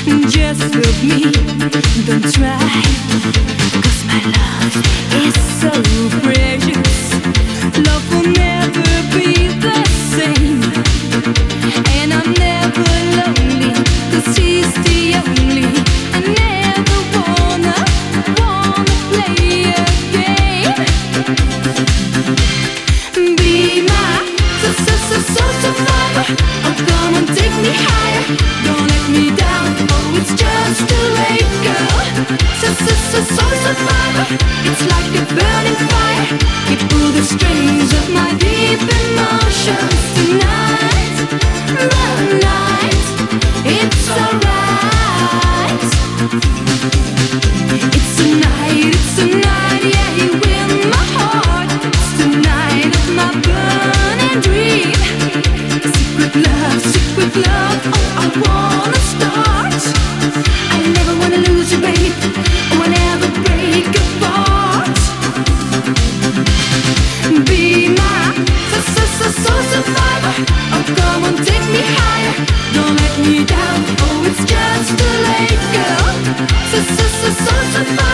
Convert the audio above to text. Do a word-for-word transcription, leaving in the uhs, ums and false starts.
Just love me, don't try, 'cause my love is so precious. Love will never be the same, and I'm never lonely, 'cause he's the only. I never wanna, wanna play a game. Be my so, so, so, so survivor. Oh, come on, take me higher. Don't let me down. Oh, it's just too late, girl. So, so, so, so survivor. It's like a burning fire. You pull the strings of my deep emotions tonight. The night, it's alright. It's a night, it's a night, yeah, you win my heart. It's the night of my burning dream. Secret love, secret love, oh, I wanna start. I never wanna lose you, babe, or never break apart. Be my so, so, so, so survivor. Oh, come on, take me higher. Don't let me down, oh, it's just too late, girl. So, so, so, so survivor.